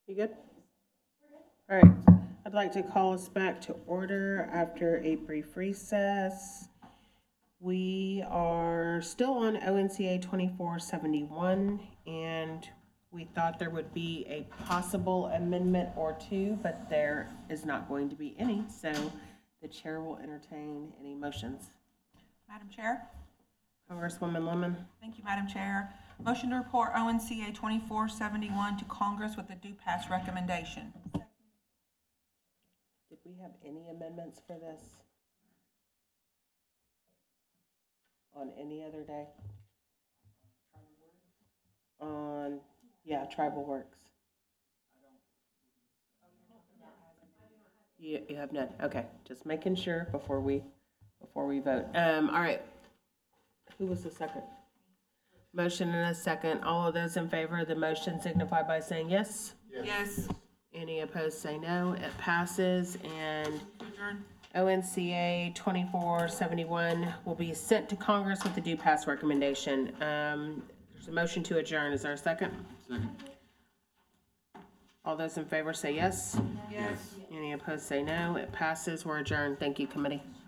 You good? All right. I'd like to call us back to order after a brief recess. We are still on ONCA 2471, and we thought there would be a possible amendment or two, but there is not going to be any, so the chair will entertain any motions. Madam Chair. Congresswoman Lemon. Thank you, Madam Chair. Motion to report ONCA 2471 to Congress with a due pass recommendation. Did we have any amendments for this? On any other day? On, yeah, Tribal Works. You have none, okay, just making sure before we vote. All right. Who was the second? Motion and a second. All of those in favor of the motion signify by saying yes. Yes. Any opposed say no. It passes, and Adjourn. ONCA 2471 will be sent to Congress with the due pass recommendation. There's a motion to adjourn. Is there a second? Second. All those in favor say yes. Yes. Any opposed say no. It passes. We're adjourned. Thank you, committee.